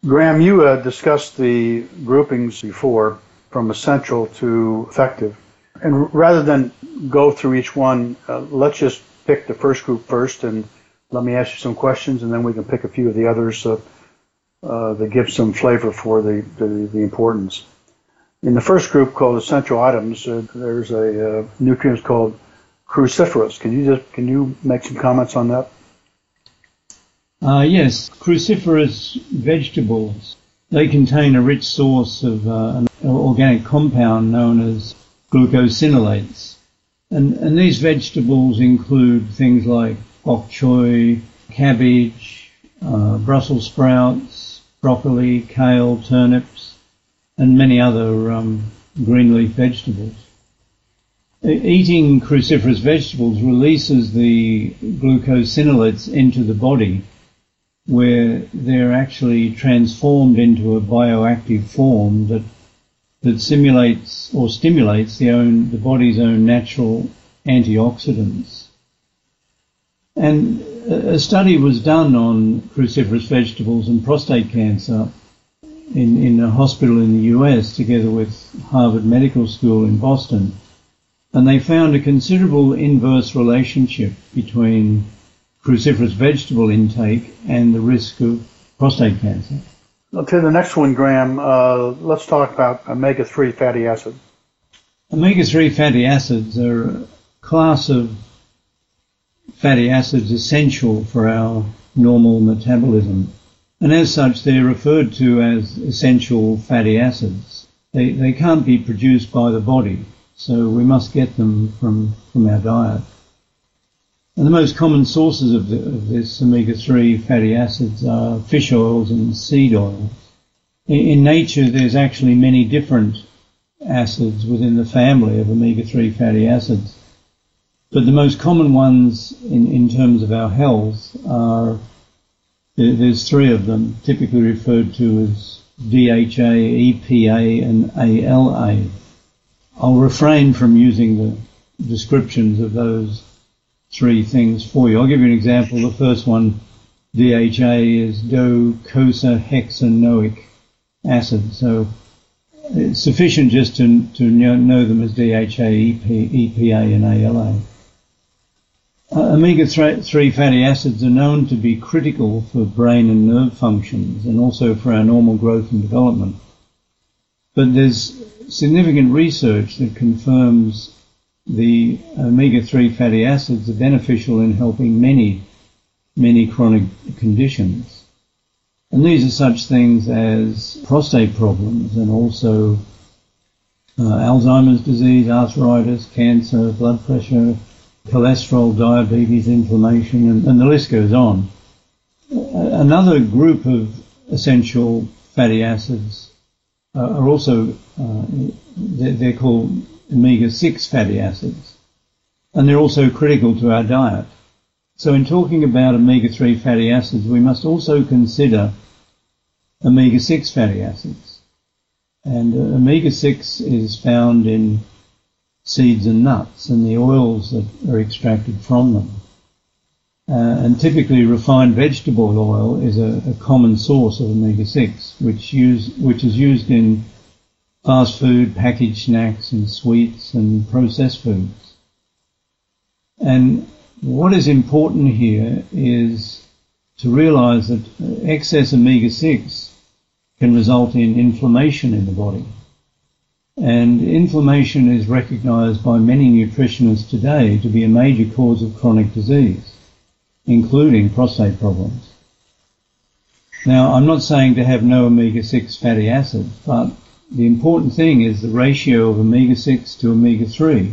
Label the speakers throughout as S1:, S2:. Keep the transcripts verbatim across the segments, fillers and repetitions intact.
S1: Graham, you uh, discussed the groupings before from essential to effective. And rather than go through each one, uh, let's just pick the first group first, and let me ask you some questions, and then we can pick a few of the others uh, uh, that give some flavor for the, the, the importance. In the first group called essential items, uh, there's a uh, nutrient called cruciferous. Can you just can you make some comments on that?
S2: Uh, yes, cruciferous vegetables, they contain a rich source of uh, an organic compound known as glucosinolates. And, and these vegetables include things like bok choy, cabbage, uh, Brussels sprouts, broccoli, kale, turnips, and many other um, green leaf vegetables. Eating cruciferous vegetables releases the glucosinolates into the body, where they're actually transformed into a bioactive form that that simulates or stimulates the own the body's own natural antioxidants. And a study was done on cruciferous vegetables and prostate cancer in, in a hospital in the U S together with Harvard Medical School in Boston. And they found a considerable inverse relationship between cruciferous vegetable intake and the risk of prostate cancer.
S1: Okay, the next one, Graham, uh, let's talk about omega three fatty acids.
S2: Omega three fatty acids are a class of fatty acids essential for our normal metabolism. And as such, they're referred to as essential fatty acids. They, they can't be produced by the body, so we must get them from, from our diet. And the most common sources of, the, of this omega three fatty acids are fish oils and seed oils. In, in nature, there's actually many different acids within the family of omega three fatty acids. But the most common ones in, in terms of our health are, there's three of them, typically referred to as D H A, E P A, and A L A. I'll refrain from using the descriptions of those three things for you. I'll give you an example. The first one, D H A, is docosahexaenoic acid. So it's sufficient just to, to know them as D H A, E P A, and A L A. Uh, omega three fatty acids are known to be critical for brain and nerve functions and also for our normal growth and development. But there's significant research that confirms the omega three fatty acids are beneficial in helping many, many chronic conditions. And these are such things as prostate problems and also uh, Alzheimer's disease, arthritis, cancer, blood pressure, cholesterol, diabetes, inflammation, and, and the list goes on. Another group of essential fatty acids uh, are also, uh, they're, they're called omega six fatty acids, and they're also critical to our diet. So in talking about omega three fatty acids, we must also consider omega six fatty acids. And uh, omega six is found in seeds and nuts and the oils that are extracted from them. Uh, and typically refined vegetable oil is a, a common source of omega six, which, use, which is used in fast food, packaged snacks and sweets and processed foods. And what is important here is to realize that excess omega six can result in inflammation in the body. And inflammation is recognized by many nutritionists today to be a major cause of chronic disease, including prostate problems. Now, I'm not saying to have no omega six fatty acids, but the important thing is the ratio of omega six to omega three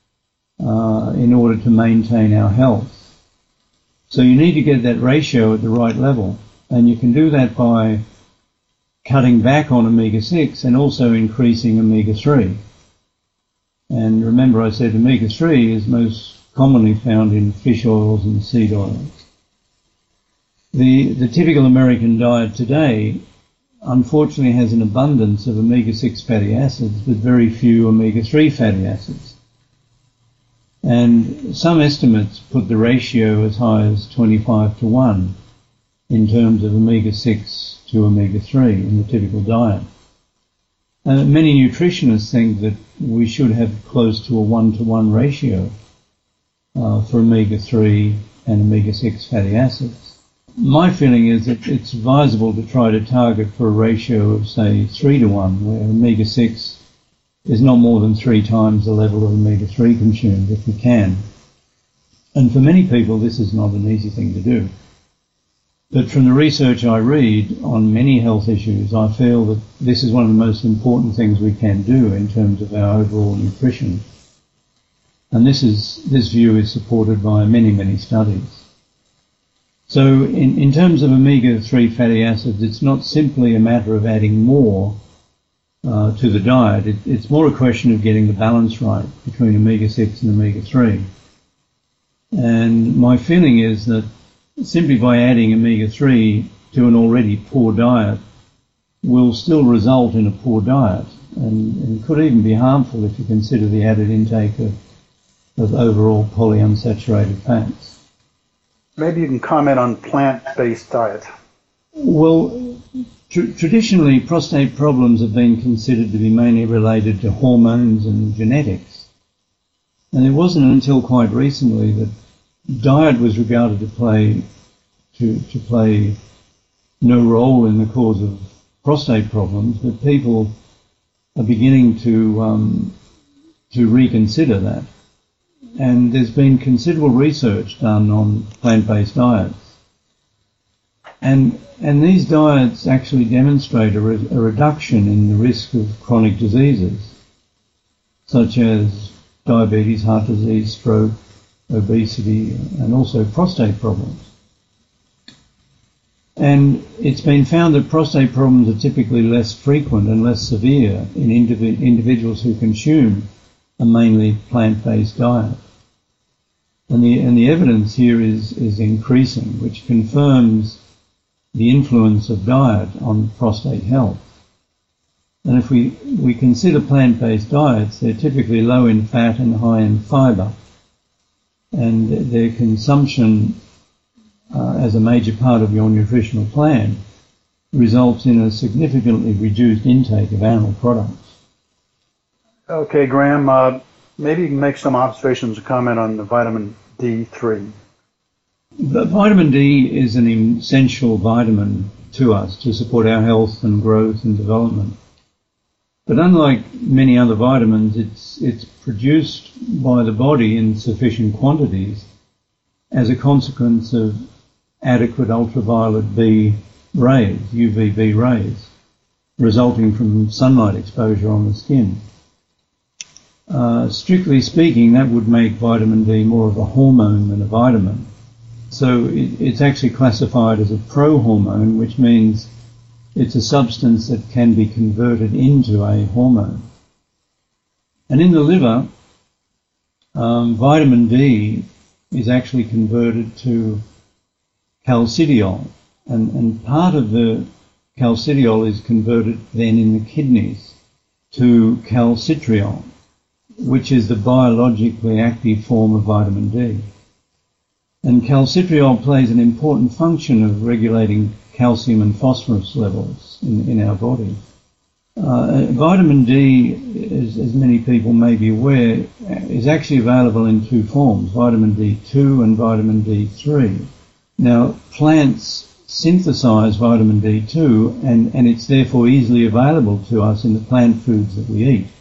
S2: uh, in order to maintain our health. So you need to get that ratio at the right level, and you can do that by cutting back on omega six and also increasing omega three. And remember, I said omega three is most commonly found in fish oils and seed oils. The, the typical American diet today unfortunately has an abundance of omega six fatty acids, but very few omega three fatty acids. And some estimates put the ratio as high as twenty-five to one. in terms of omega six to omega three in the typical diet. Uh, many nutritionists think that we should have close to a one-to-one ratio uh, for omega three and omega six fatty acids. My feeling is that it's advisable to try to target for a ratio of, say, three to one, where omega six is not more than three times the level of omega three consumed, if we can. And for many people, this is not an easy thing to do. But from the research I read on many health issues, I feel that this is one of the most important things we can do in terms of our overall nutrition. And this is this view is supported by many, many studies. So in, in terms of omega three fatty acids, it's not simply a matter of adding more uh, to the diet. It, it's more a question of getting the balance right between omega six and omega three. And my feeling is that simply by adding omega three to an already poor diet will still result in a poor diet, and, and could even be harmful if you consider the added intake of, of overall polyunsaturated fats.
S1: Maybe you can comment on plant-based diet.
S2: Well, tr- traditionally prostate problems have been considered to be mainly related to hormones and genetics. And it wasn't until quite recently that diet was regarded to play to, to play no role in the cause of prostate problems, but people are beginning to um, to reconsider that. And there's been considerable research done on plant-based diets, and and these diets actually demonstrate a, re- a reduction in the risk of chronic diseases such as diabetes, heart disease, stroke, obesity, and also prostate problems. And it's been found that prostate problems are typically less frequent and less severe in indiv- individuals who consume a mainly plant-based diet. And the, and the evidence here is, is increasing, which confirms the influence of diet on prostate health. And if we, we consider plant-based diets, they're typically low in fat and high in fibre. And their consumption uh, as a major part of your nutritional plan results in a significantly reduced intake of animal products.
S1: Okay, Graham, uh, maybe you can make some observations and comment on the vitamin D three.
S2: The vitamin D is an essential vitamin to us to support our health and growth and development. But unlike many other vitamins, it's it's produced by the body in sufficient quantities as a consequence of adequate ultraviolet B rays, U V B rays, resulting from sunlight exposure on the skin. Uh, strictly speaking, that would make vitamin D more of a hormone than a vitamin. So it, it's actually classified as a prohormone, which means it's a substance that can be converted into a hormone. And in the liver, um, vitamin D is actually converted to calcidiol, and, and part of the calcidiol is converted then in the kidneys to calcitriol, which is the biologically active form of vitamin D. And calcitriol plays an important function of regulating calcium and phosphorus levels in, in our body. Uh, vitamin D, as, as many people may be aware, is actually available in two forms, vitamin D two and vitamin D three. Now, plants synthesize vitamin D two, and, and it's therefore easily available to us in the plant foods that we eat.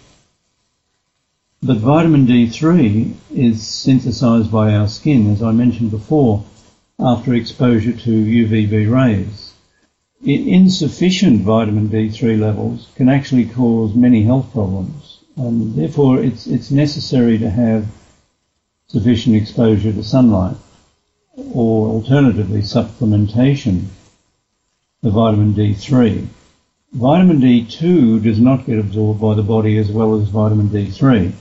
S2: But vitamin D three is synthesized by our skin, as I mentioned before, after exposure to U V B rays. Insufficient vitamin D three levels can actually cause many health problems, and therefore it's it's necessary to have sufficient exposure to sunlight, or alternatively supplementation of vitamin D three. Vitamin D two does not get absorbed by the body as well as vitamin D three,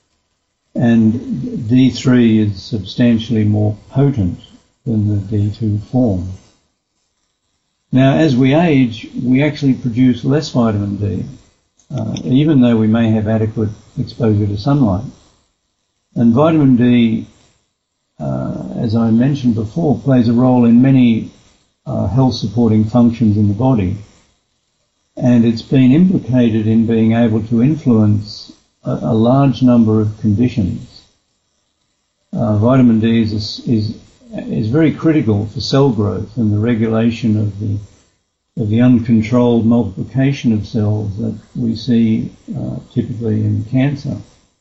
S2: and D three is substantially more potent than the D two form. Now, as we age, we actually produce less vitamin D, uh, even though we may have adequate exposure to sunlight. And vitamin D, uh, as I mentioned before, plays a role in many uh, health supporting functions in the body. And it's been implicated in being able to influence a, a large number of conditions. Uh, vitamin D is, is, is very critical for cell growth and the regulation of the, of the uncontrolled multiplication of cells that we see uh, typically in cancer.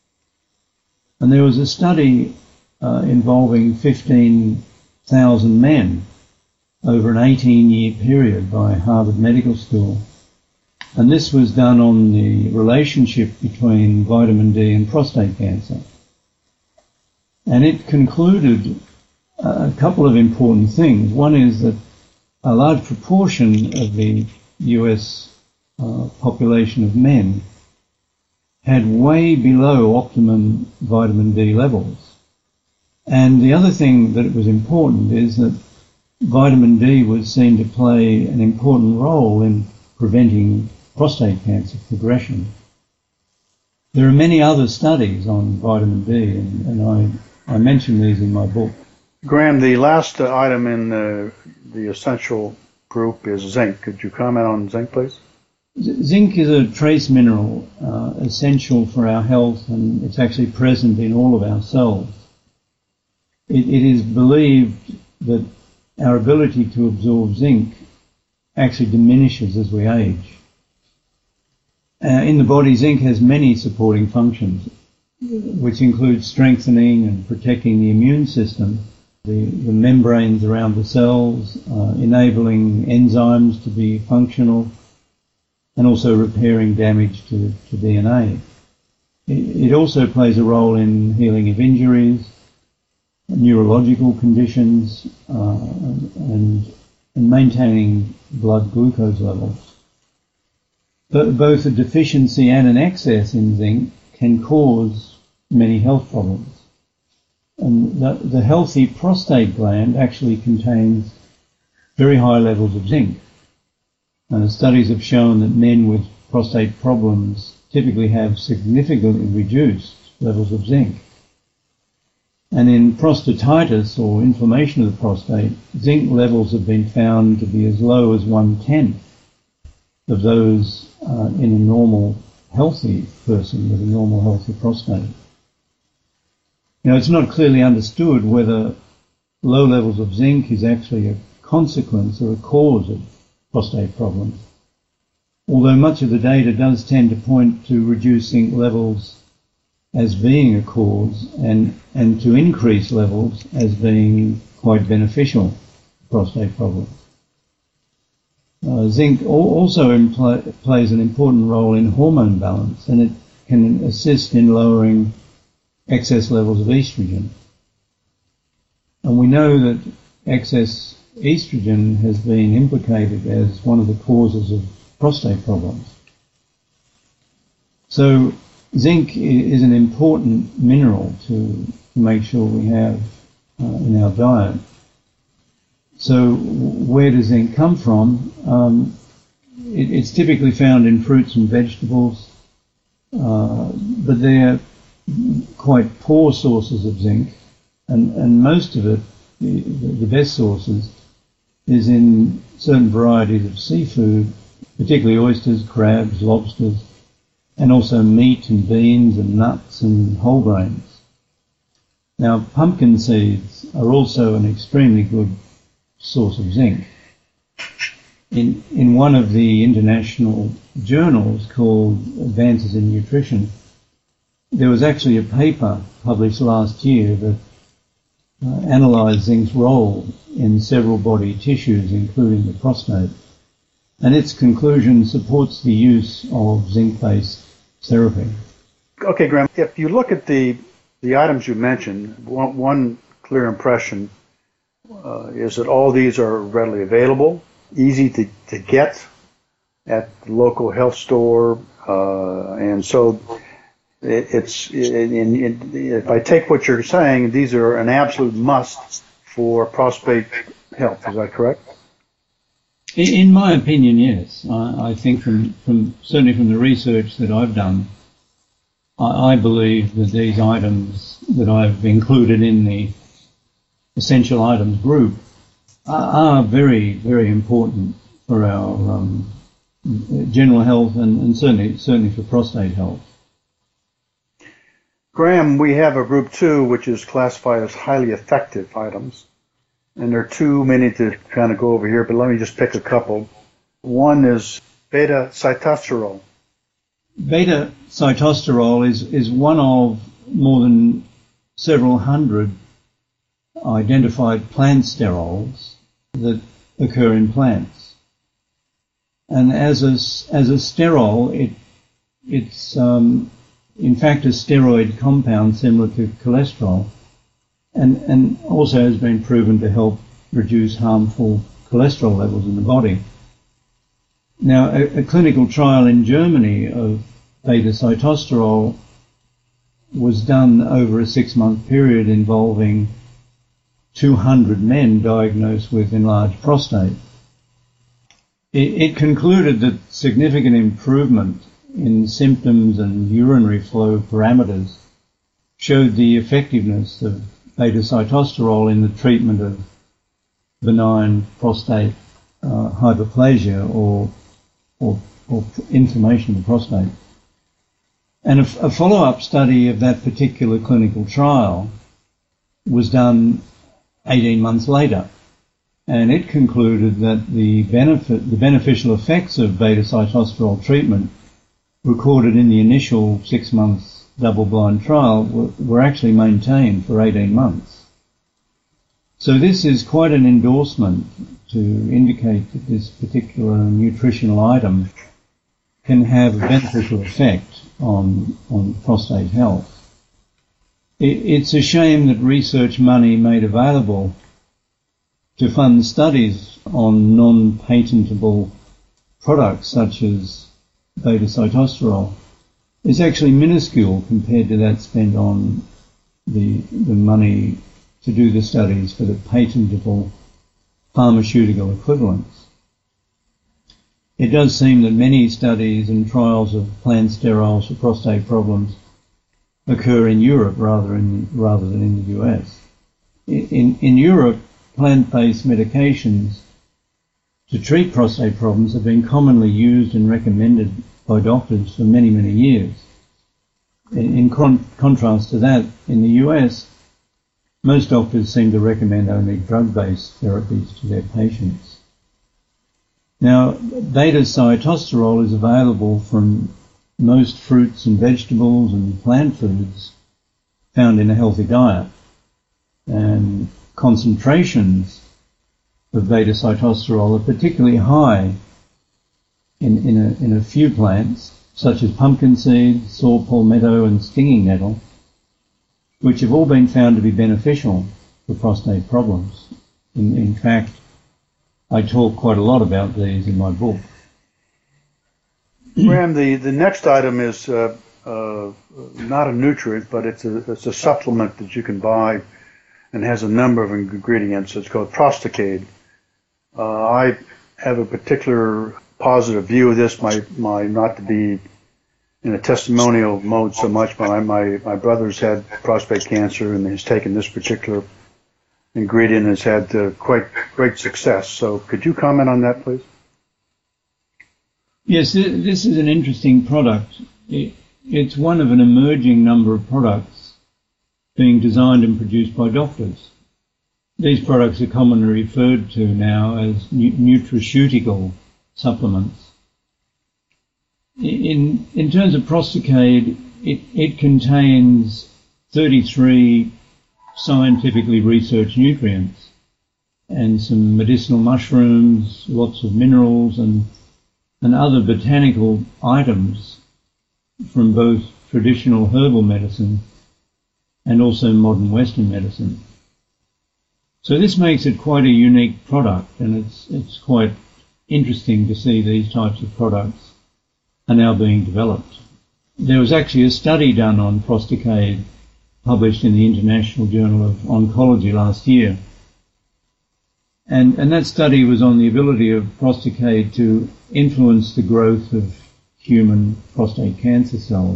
S2: And there was a study uh, involving fifteen thousand men over an eighteen year period by Harvard Medical School. And this was done on the relationship between vitamin D and prostate cancer. And it concluded a couple of important things. One is that a large proportion of the U S uh, population of men had way below optimum vitamin D levels. And the other thing that was important is that vitamin D was seen to play an important role in preventing prostate cancer progression. There are many other studies on vitamin D, and, and I, I mention these in my book.
S1: Graham, the last uh, item in the, the essential group is zinc. Could you comment on zinc, please?
S2: Z- zinc is a trace mineral uh, essential for our health, and it's actually present in all of our cells. It, it is believed that our ability to absorb zinc actually diminishes as we age. Uh, in the body, zinc has many supporting functions, which include strengthening and protecting the immune system, the, the membranes around the cells, uh, enabling enzymes to be functional, and also repairing damage to, to D N A. It, it also plays a role in healing of injuries, neurological conditions, uh, and, and maintaining blood glucose levels. But both a deficiency and an excess in zinc can cause many health problems. And the, the healthy prostate gland actually contains very high levels of zinc. And studies have shown that men with prostate problems typically have significantly reduced levels of zinc. And in prostatitis, or inflammation of the prostate, zinc levels have been found to be as low as one-tenth of those uh, in a normal healthy person with a normal healthy prostate. Now, it's not clearly understood whether low levels of zinc is actually a consequence or a cause of prostate problems, although much of the data does tend to point to reduced zinc levels as being a cause, and, and to increase levels as being quite beneficial for prostate problems. Uh, zinc also impl- plays an important role in hormone balance, and it can assist in lowering excess levels of estrogen. And we know that excess estrogen has been implicated as one of the causes of prostate problems. So zinc is an important mineral to make sure we have uh, in our diet. So where does zinc come from? Um, it, it's typically found in fruits and vegetables, uh, but they're quite poor sources of zinc, and, and most of it, the, the best sources, is in certain varieties of seafood, particularly oysters, crabs, lobsters, and also meat and beans and nuts and whole grains. Now, pumpkin seeds are also an extremely good source of zinc. In, in one of the international journals called Advances in Nutrition, there was actually a paper published last year that uh, analysed zinc's role in several body tissues, including the prostate, and its conclusion supports the use of zinc-based therapy.
S1: Okay, Graham, if you look at the, the items you mentioned, one, one clear impression uh, is that all these are readily available, easy to, to get at the local health store, uh, and so it, it's, it, it, if I take what you're saying, these are an absolute must for prostate health. Is that correct?
S2: In my opinion, yes. I, I think from, from certainly from the research that I've done, I, I believe that these items that I've included in the essential items group are, are very, very important for our um, general health and, and certainly, certainly for prostate health.
S1: Graham, we have a group two, which is classified as highly effective items. And there are too many to kind of go over here, but let me just pick a couple. One is beta-sitosterol.
S2: Beta-sitosterol is, is one of more than several hundred identified plant sterols that occur in plants. And as a, as a sterol, it, it's um, in fact a steroid compound similar to cholesterol, and, and also has been proven to help reduce harmful cholesterol levels in the body. Now, a, a clinical trial in Germany of beta-sitosterol was done over a six-month period involving two hundred men diagnosed with enlarged prostate. It, it concluded that significant improvement in symptoms and urinary flow parameters showed the effectiveness of beta-sitosterol in the treatment of benign prostate uh, hyperplasia or, or, or inflammation of the prostate. And a, a follow-up study of that particular clinical trial was done eighteen months later, and it concluded that the benefit, the beneficial effects of beta-sitosterol treatment recorded in the initial six months double-blind trial were, were actually maintained for eighteen months. So this is quite an endorsement to indicate that this particular nutritional item can have a beneficial effect on, on prostate health. It, it's a shame that research money made available to fund studies on non-patentable products such as beta-sitosterol is actually minuscule compared to that spent on the, the money to do the studies for the patentable pharmaceutical equivalents. It does seem that many studies and trials of plant sterols for prostate problems occur in Europe rather, in, rather than in the U S. In, in Europe, plant-based medications to treat prostate problems have been commonly used and recommended by doctors for many, many years. In, in con- contrast to that, in the U S, most doctors seem to recommend only drug-based therapies to their patients. Now, beta-sitosterol is available from most fruits and vegetables and plant foods found in a healthy diet, and concentrations of beta-sitosterol are particularly high in, in, a, in a few plants, such as pumpkin seed, saw palmetto and stinging nettle, which have all been found to be beneficial for prostate problems. In, in fact, I talk quite a lot about these in my book.
S1: Graham, the, the next item is uh, uh, not a nutrient, but it's a, it's a supplement that you can buy and has a number of ingredients. It's called Prostacade. Uh, I have a particular positive view of this, my, my not to be in a testimonial mode so much, but my, my, my brother's had prostate cancer and has taken this particular ingredient and has had uh, quite great success. So could you comment on that, please?
S2: Yes, this is an interesting product. It, it's one of an emerging number of products being designed and produced by doctors. These products are commonly referred to now as nutraceutical supplements. In, in terms of Prostacade, it, it contains thirty-three scientifically researched nutrients and some medicinal mushrooms, lots of minerals and, and other botanical items from both traditional herbal medicine and also modern Western medicine. So this makes it quite a unique product, and it's, it's quite interesting to see these types of products are now being developed. There was actually a study done on Prostacade published in the International Journal of Oncology last year. And, and that study was on the ability of Prostacade to influence the growth of human prostate cancer cells.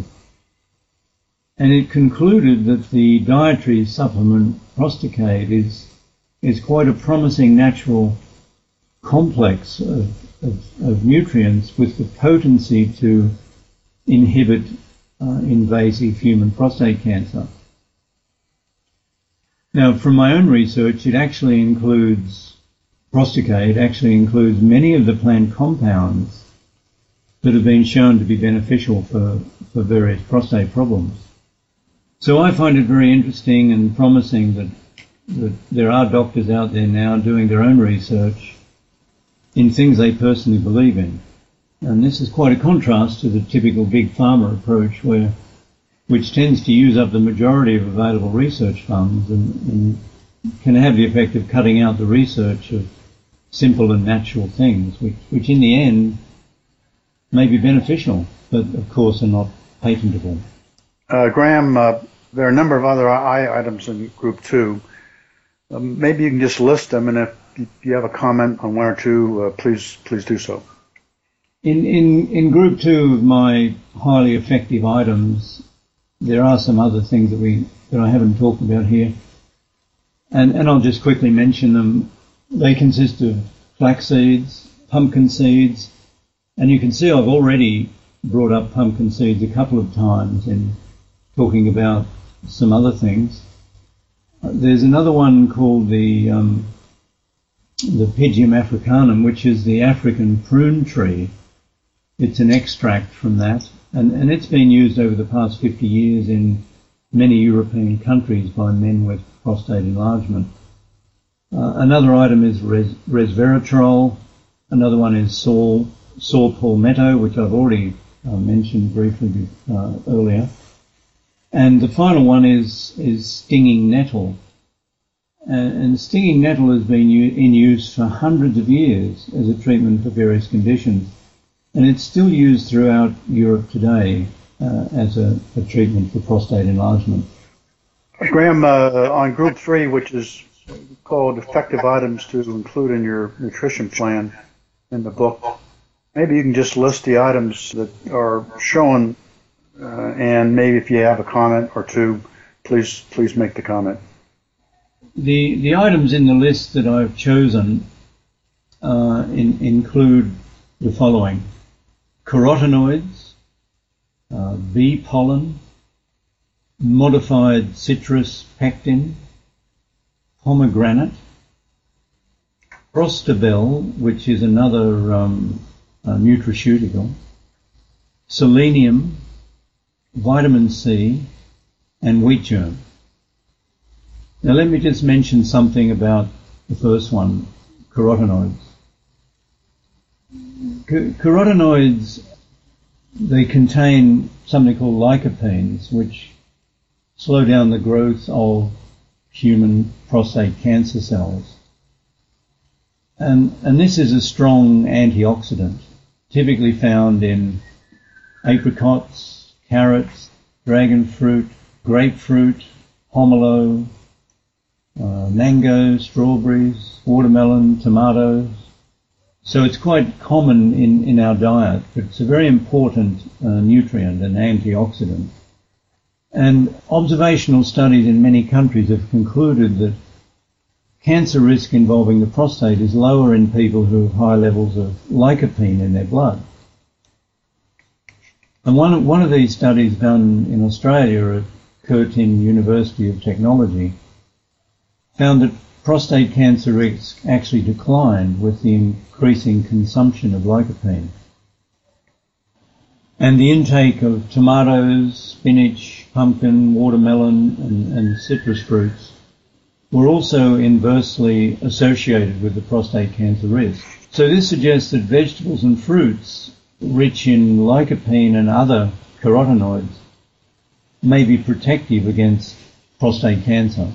S2: And it concluded that the dietary supplement Prostacade is is quite a promising natural complex of, of, of nutrients with the potency to inhibit uh, invasive human prostate cancer. Now, from my own research, it actually includes, Prostacade actually includes many of the plant compounds that have been shown to be beneficial for, for various prostate problems. So I find it very interesting and promising that, that there are doctors out there now doing their own research in things they personally believe in. And this is quite a contrast to the typical big pharma approach, where which tends to use up the majority of available research funds and, and can have the effect of cutting out the research of simple and natural things, which, which in the end may be beneficial, but of course are not patentable.
S1: Uh, Graham, uh, there are a number of other I items in Group two. Um, maybe you can just list them, and if you have a comment on one or two, uh, please please do so.
S2: In, in, in Group two of my highly effective items, there are some other things that we that I haven't talked about here, and, and I'll just quickly mention them. They consist of flax seeds, pumpkin seeds, and you can see I've already brought up pumpkin seeds a couple of times in talking about some other things. Uh, there's another one called the um, the Pygium africanum, which is the African prune tree. It's an extract from that, and, and it's been used over the past fifty years in many European countries by men with prostate enlargement. Uh, another item is res, resveratrol. Another one is saw, saw palmetto, which I've already uh, mentioned briefly uh, earlier. And the final one is, is stinging nettle. Uh, and stinging nettle has been u- in use for hundreds of years as a treatment for various conditions. And it's still used throughout Europe today uh, as a, a treatment for prostate enlargement.
S1: Graham, uh, on Group three, which is called effective items to include in your nutrition plan in the book, maybe you can just list the items that are shown, uh, and maybe if you have a comment or two, please please make the comment.
S2: The the items in the list that I've chosen uh, in, include the following: carotenoids, uh, bee pollen, modified citrus pectin, pomegranate, prostabel, which is another um, uh, nutraceutical, selenium, vitamin C, and wheat germ. Now let me just mention something about the first one, carotenoids. C- carotenoids, they contain something called lycopenes, which slow down the growth of human prostate cancer cells. And, and this is a strong antioxidant, typically found in apricots, carrots, dragon fruit, grapefruit, pomelo, uh, mango, strawberries, watermelon, tomatoes. So it's quite common in, in our diet, but it's a very important uh, nutrient, an antioxidant. And observational studies in many countries have concluded that cancer risk involving the prostate is lower in people who have high levels of lycopene in their blood. And one, one of these studies done in Australia at Curtin University of Technology found that prostate cancer risk actually declined with the increasing consumption of lycopene. And the intake of tomatoes, spinach, pumpkin, watermelon, and, and citrus fruits were also inversely associated with the prostate cancer risk. So this suggests that vegetables and fruits rich in lycopene and other carotenoids may be protective against prostate cancer.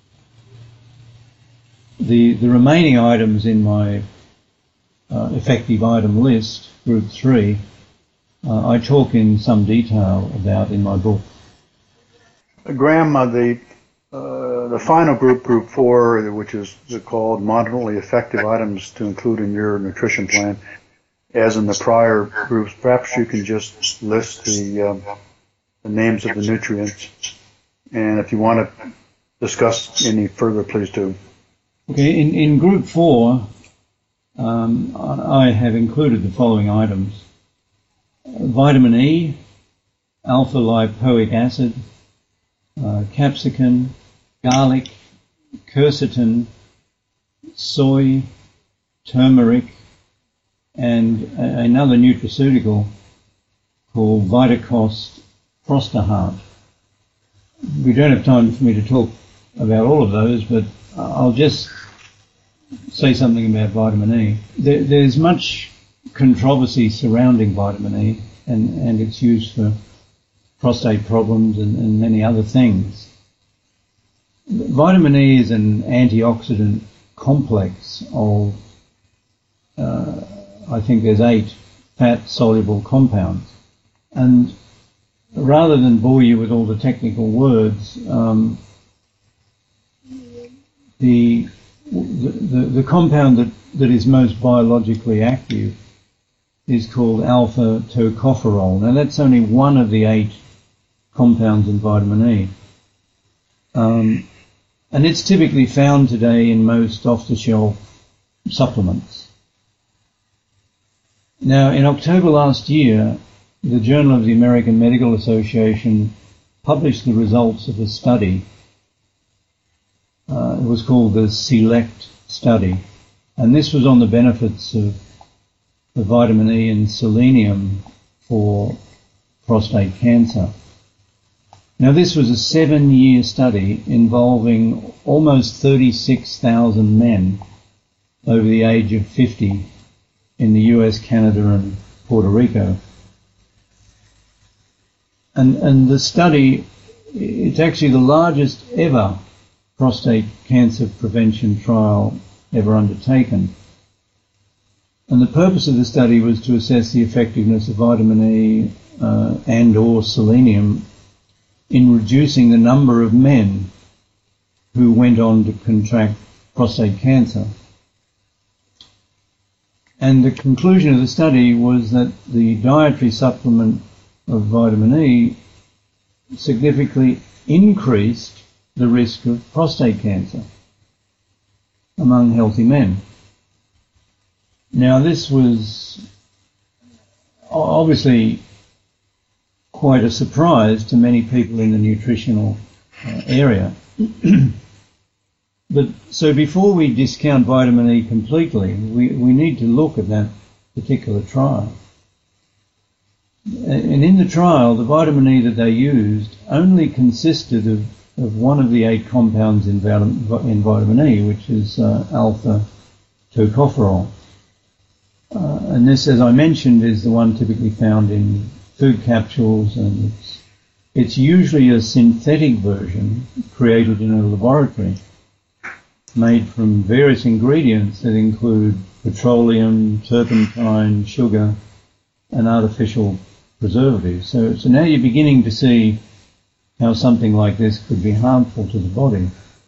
S2: The, the remaining items in my uh, effective item list, Group three, uh, I talk in some detail about in my book.
S1: Graham, uh, the uh, the final group, Group four, which is called moderately effective items to include in your nutrition plan, as in the prior groups, perhaps you can just list the, um, the names of the nutrients, and if you want to discuss any further, please do.
S2: Okay, in, in group four, um, I have included the following items. Vitamin E, alpha lipoic acid, uh, capsicum, garlic, quercetin, soy, turmeric, and a, another nutraceutical called Vitacost Prostahart. We don't have time for me to talk about all of those, but I'll just say something about vitamin E. There, there's much controversy surrounding vitamin E and, and its use for prostate problems and, and many other things. Vitamin E is an antioxidant complex of, uh, I think there's eight fat-soluble compounds. And rather than bore you with all the technical words, um, the, the, the compound that, that is most biologically active is called alpha tocopherol. Now that's only one of the eight compounds in vitamin E. Um, and it's typically found today in most off-the-shelf supplements. Now, in October last year, the Journal of the American Medical Association published the results of a study. Uh, it was called the SELECT study, and this was on the benefits of the vitamin E and selenium for prostate cancer. Now, this was a seven-year study involving almost thirty-six thousand men over the age of fifty in the U S, Canada, and Puerto Rico. And, and the study, it's actually the largest ever prostate cancer prevention trial ever undertaken. And the purpose of the study was to assess the effectiveness of vitamin E uh, and or selenium in reducing the number of men who went on to contract prostate cancer. And the conclusion of the study was that the dietary supplement of vitamin E significantly increased the risk of prostate cancer among healthy men. Now, this was obviously quite a surprise to many people in the nutritional uh, area. But so before we discount vitamin E completely, we, we need to look at that particular trial. And in the trial, the vitamin E that they used only consisted of, of one of the eight compounds in, in vitamin E, which is uh, alpha tocopherol. Uh, and this, as I mentioned, is the one typically found in food capsules, and it's, it's usually a synthetic version created in a laboratory, made from various ingredients that include petroleum, turpentine, sugar, and artificial preservatives. So, so now you're beginning to see how something like this could be harmful to the body.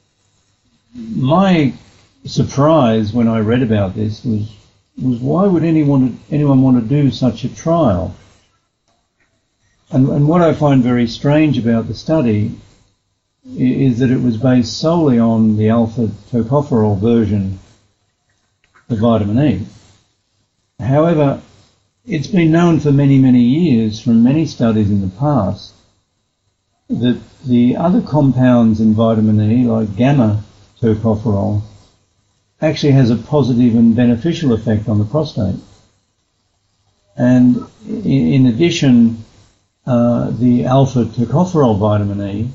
S2: My surprise when I read about this was was why would anyone anyone want to do such a trial? And, and what I find very strange about the study is that it was based solely on the alpha tocopherol version of vitamin E. However, it's been known for many, many years from many studies in the past that the other compounds in vitamin E, like gamma tocopherol, actually has a positive and beneficial effect on the prostate. And in addition, uh, the alpha tocopherol vitamin E,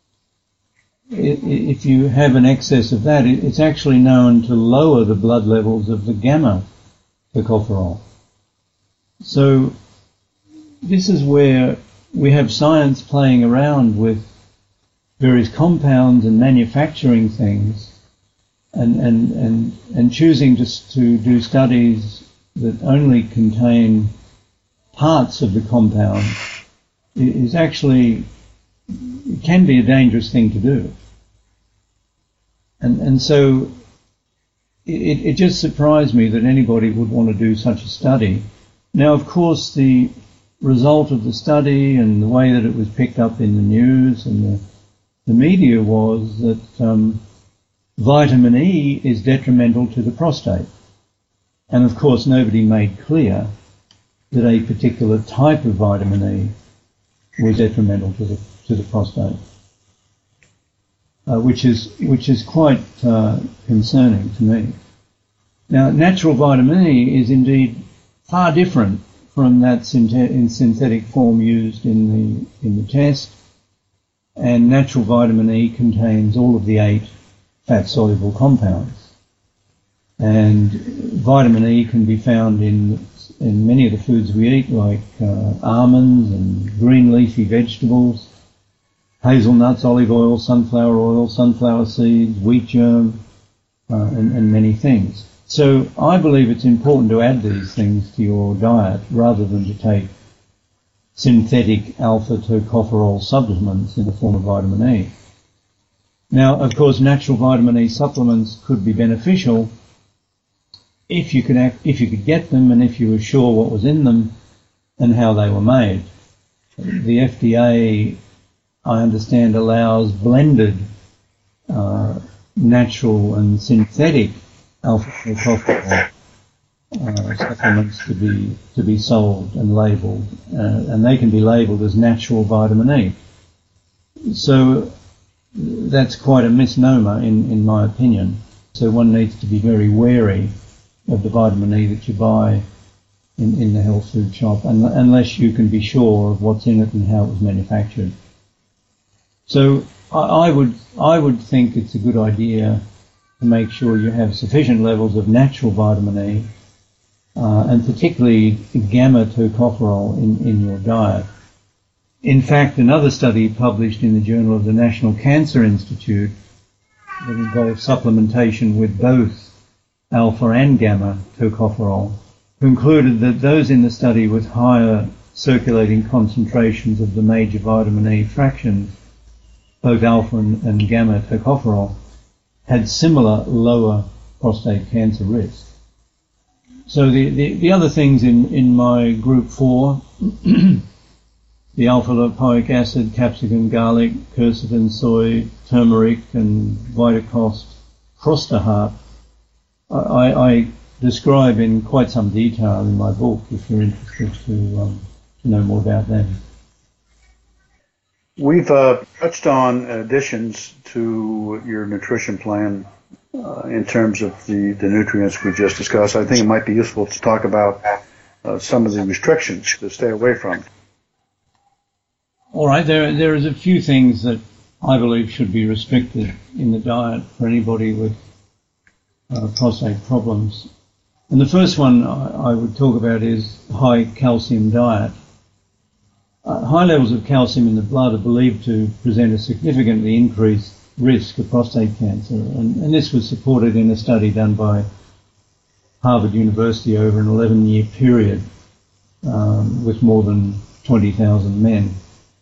S2: if you have an excess of that, it's actually known to lower the blood levels of the gamma tocopherol. So this is where we have science playing around with various compounds and manufacturing things and, and, and, and choosing to, to do studies that only contain parts of the compound is actually, it can be a dangerous thing to do. And, and so it, it just surprised me that anybody would want to do such a study. Now, of course, the result of the study and the way that it was picked up in the news and the, the media was that um, vitamin E is detrimental to the prostate. And of course, nobody made clear that a particular type of vitamin E was detrimental to the to the prostate, uh, which is which is quite uh, concerning to me. Now, natural vitamin E is indeed far different from that synthet- in synthetic form used in the in the test, and natural vitamin E contains all of the eight fat-soluble compounds. And vitamin E can be found in in many of the foods we eat, like uh, almonds and green leafy vegetables, hazelnuts, olive oil, sunflower oil, sunflower seeds, wheat germ, uh, and, and many things. So I believe it's important to add these things to your diet rather than to take synthetic alpha-tocopherol supplements in the form of vitamin E. Now, of course, natural vitamin E supplements could be beneficial if you could act, if you could get them and if you were sure what was in them and how they were made. The F D A, I understand, allows blended uh, natural and synthetic alpha-tocopherol uh, supplements to be to be sold and labelled, uh, and they can be labelled as natural vitamin E. So that's quite a misnomer in, in my opinion. So one needs to be very wary of the vitamin E that you buy in, in the health food shop, un- unless you can be sure of what's in it and how it was manufactured. So I, I would I would think it's a good idea to make sure you have sufficient levels of natural vitamin E, uh, and particularly gamma tocopherol in, in your diet. In fact, another study published in the Journal of the National Cancer Institute that involved supplementation with both alpha and gamma tocopherol concluded that those in the study with higher circulating concentrations of the major vitamin E fractions, both alpha and, and gamma tocopherol, had similar lower prostate cancer risk. So the, the, the other things in, in my group four, the alpha-lipoic acid, capsicum, garlic, quercetin, soy, turmeric, and Vitacost Frosterhardt, I, I describe in quite some detail in my book if you're interested to, um, to know more about them.
S1: We've uh, touched on additions to your nutrition plan uh, in terms of the, the nutrients we just discussed. I think it might be useful to talk about uh, some of the restrictions to stay away from.
S2: All right, there there is a few things that I believe should be restricted in the diet for anybody with uh, prostate problems. And the first one I, I would talk about is high calcium diet. Uh, high levels of calcium in the blood are believed to present a significantly increased risk of prostate cancer, and, and this was supported in a study done by Harvard University over an eleven-year period um, with more than twenty thousand men.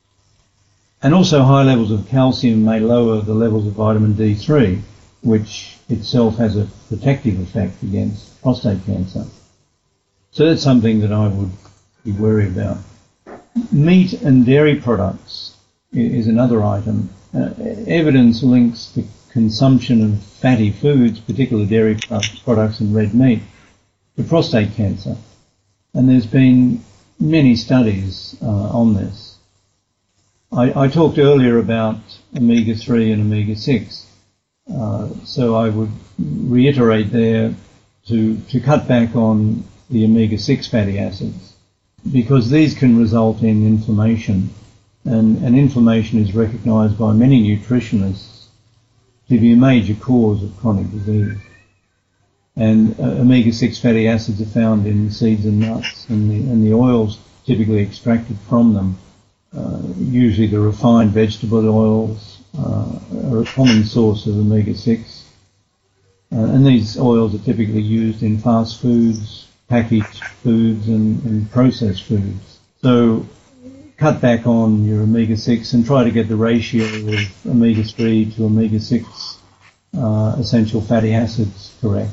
S2: And also high levels of calcium may lower the levels of vitamin D three, which itself has a protective effect against prostate cancer. So that's something that I would be worried about. Meat and dairy products is another item. Uh, evidence links the consumption of fatty foods, particularly dairy products and red meat, to prostate cancer. And there's been many studies uh, on this. I, I talked earlier about omega three and omega six. Uh, so I would reiterate there to, to cut back on the omega six fatty acids, because these can result in inflammation, and, and inflammation is recognised by many nutritionists to be a major cause of chronic disease. And uh, omega six fatty acids are found in seeds and nuts, and the, and the oils typically extracted from them, uh, usually the refined vegetable oils, uh, are a common source of omega six. Uh, and these oils are typically used in fast foods, packaged foods, and, and processed foods. So cut back on your omega six and try to get the ratio of omega three to omega six uh, essential fatty acids correct.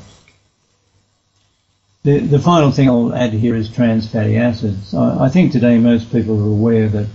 S2: The, the final thing I'll add here is trans fatty acids. I, I think today most people are aware that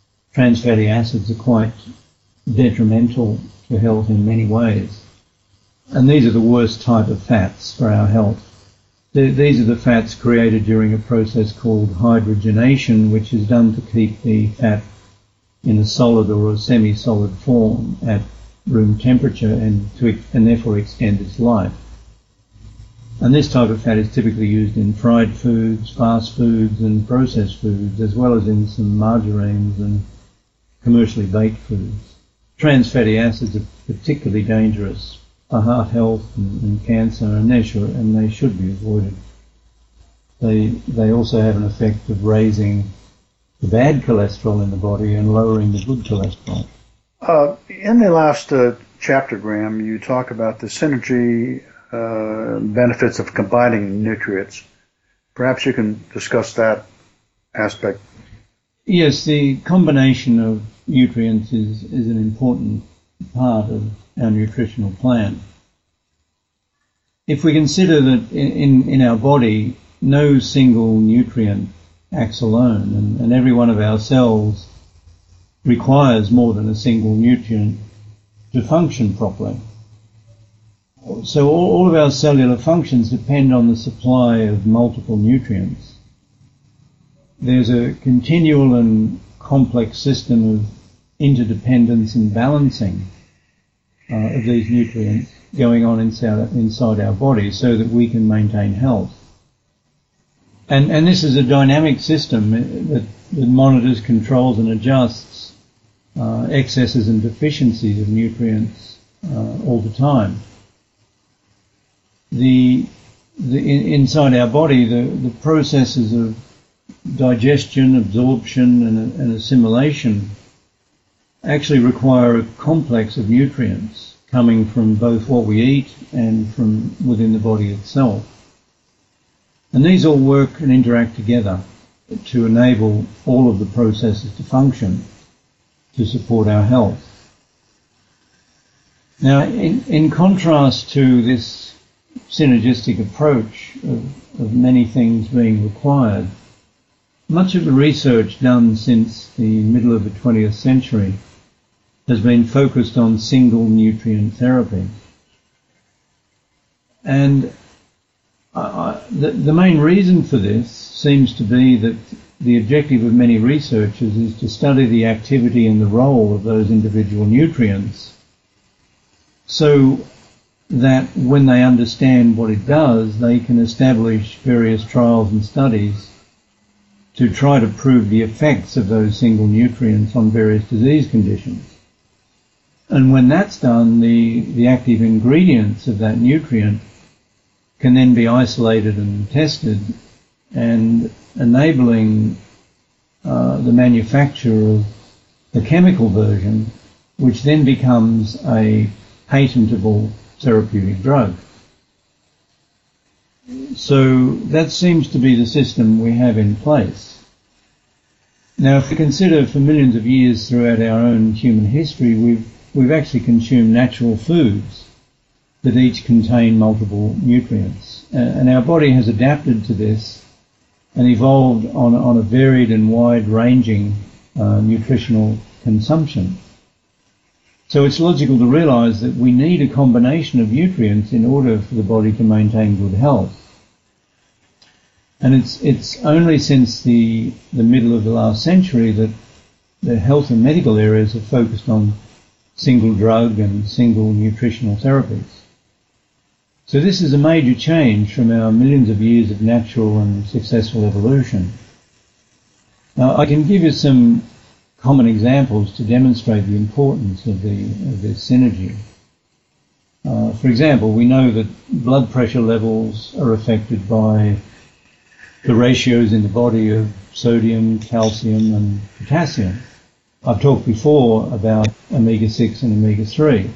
S2: trans fatty acids are quite detrimental to health in many ways. And these are the worst type of fats for our health. These are the fats created during a process called hydrogenation, which is done to keep the fat in a solid or a semi-solid form at room temperature and, to, and therefore extend its life. And this type of fat is typically used in fried foods, fast foods and processed foods, as well as in some margarines and commercially baked foods. Trans fatty acids are particularly dangerous for heart health and, and cancer, and they, should, and they should be avoided. They, they also have an effect of raising the bad cholesterol in the body and lowering the good cholesterol.
S1: Uh, in the last uh, chapter, Graham, you talk about the synergy uh, benefits of combining nutrients. Perhaps you can discuss that aspect.
S2: Yes, the combination of nutrients is, is an important part of our nutritional plan. If we consider that in, in our body, no single nutrient acts alone, and, and every one of our cells requires more than a single nutrient to function properly. So all, all of our cellular functions depend on the supply of multiple nutrients. There's a continual and complex system of interdependence and balancing uh, of these nutrients going on inside, inside our body so that we can maintain health. And, and this is a dynamic system that, that monitors, controls and adjusts uh, excesses and deficiencies of nutrients uh, all the time. The, the in, inside our body, the, the processes of digestion, absorption and, and assimilation actually require a complex of nutrients coming from both what we eat and from within the body itself. And these all work and interact together to enable all of the processes to function to support our health. Now, in, in contrast to this synergistic approach of, of many things being required, much of the research done since the middle of the twentieth century has been focused on single nutrient therapy. And I, I, the, the main reason for this seems to be that the objective of many researchers is to study the activity and the role of those individual nutrients so that when they understand what it does, they can establish various trials and studies to try to prove the effects of those single nutrients on various disease conditions. And when that's done, the, the active ingredients of that nutrient can then be isolated and tested, and enabling uh, the manufacture of the chemical version, which then becomes a patentable therapeutic drug. So that seems to be the system we have in place. Now, if we consider for millions of years throughout our own human history, we've we've actually consumed natural foods that each contain multiple nutrients. Uh, and our body has adapted to this and evolved on, on a varied and wide-ranging uh, nutritional consumption. So it's logical to realise that we need a combination of nutrients in order for the body to maintain good health. And it's it's only since the, the middle of the last century that the health and medical areas have focused on single drug and single nutritional therapies. So this is a major change from our millions of years of natural and successful evolution. Now, I can give you some common examples to demonstrate the importance of, the, of this synergy. Uh, for example, we know that blood pressure levels are affected by the ratios in the body of sodium, calcium and potassium. I've talked before about omega six and omega three.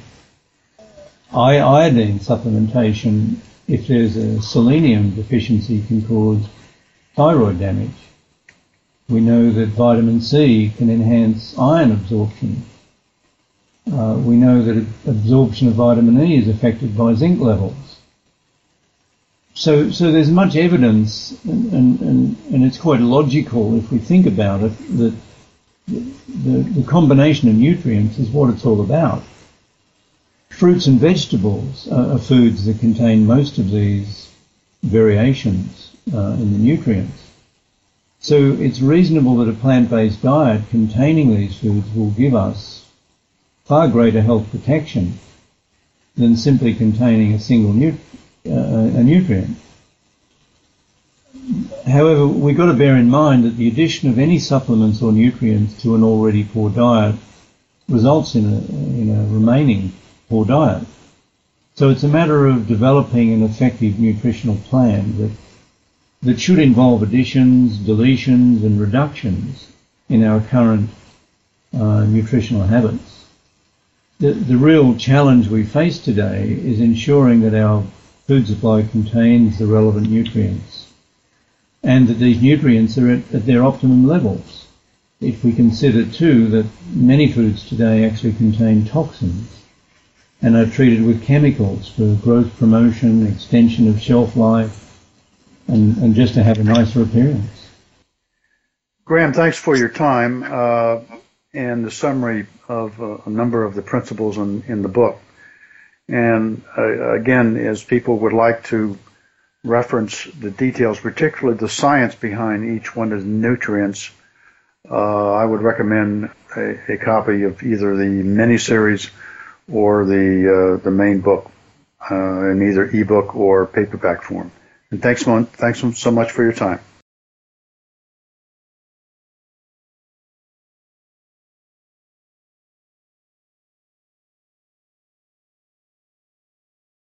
S2: Iodine supplementation, if there's a selenium deficiency, can cause thyroid damage. We know that vitamin C can enhance iron absorption. Uh, we know that absorption of vitamin E is affected by zinc levels. So, so there's much evidence, and, and, and, and it's quite logical if we think about it, that the, the combination of nutrients is what it's all about. fruits and vegetables are, are foods that contain most of these variations uh, in the nutrients. So it's reasonable that a plant-based diet containing these foods will give us far greater health protection than simply containing a single nu- uh, a nutrient. However, we've got to bear in mind that the addition of any supplements or nutrients to an already poor diet results in a, in a remaining poor diet. So it's a matter of developing an effective nutritional plan that that should involve additions, deletions and reductions in our current uh, nutritional habits. The, the real challenge we face today is ensuring that our food supply contains the relevant nutrients and that these nutrients are at, at their optimum levels. If we consider too that many foods today actually contain toxins and are treated with chemicals for growth promotion, extension of shelf life, and, and just to have a nicer appearance.
S1: Graham, thanks for your time uh, and the summary of uh, a number of the principles in, in the book. And uh, again, as people would like to reference the details, particularly the science behind each one of the nutrients, uh, I would recommend a, a copy of either the mini-series or the uh, the main book uh, in either ebook or paperback form. And thanks, thanks so much for your time.